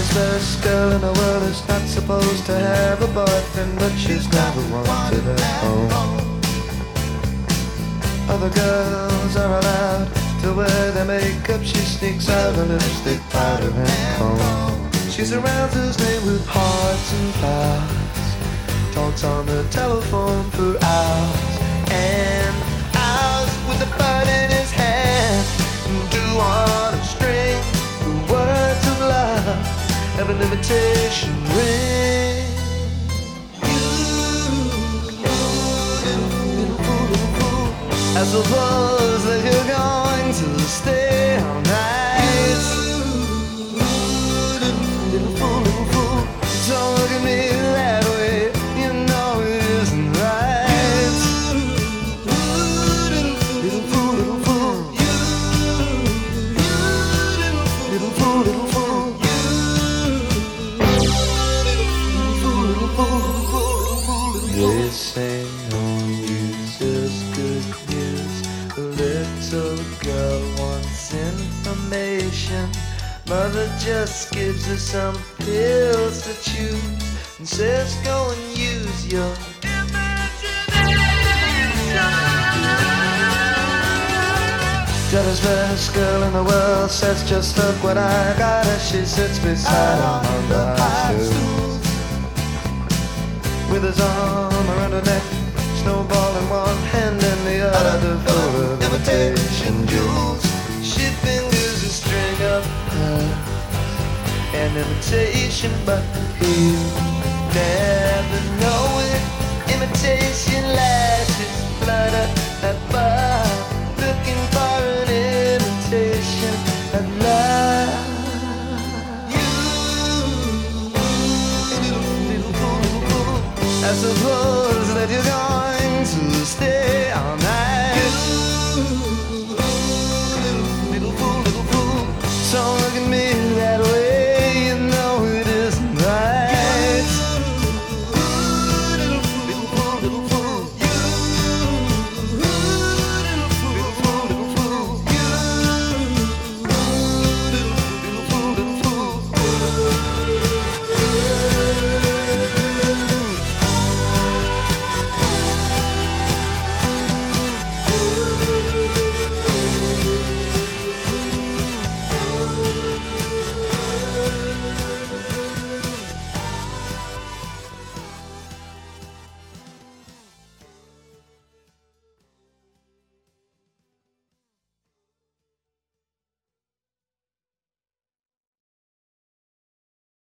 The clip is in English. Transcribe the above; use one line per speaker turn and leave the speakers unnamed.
Daddy's best girl in the world is not supposed to have a boyfriend, but she's never wanted at home. Other girls are allowed to wear their makeup. She sneaks out her lipstick, powder and comb. She surrounds his name with hearts and flowers, talks on the telephone for hours and hours with a bird in his hand. Do on a string the words of love have an invitation ring. I suppose that you're going to stay all night. Little fool, don't look at me that way. You know it isn't right. Little fool, little fool. Little fool, little fool. Little fool. They say no news is good news. The little girl wants information. Mother just gives her some pills to choose and says go and use your imagination. Daddy's best girl in the world says just look what I got as she sits beside him on the high stool. With his arm around her neck, snowball in one hand and the other full of imitation jewels. She fingers a string of an imitation, but he'll never know it. Imitation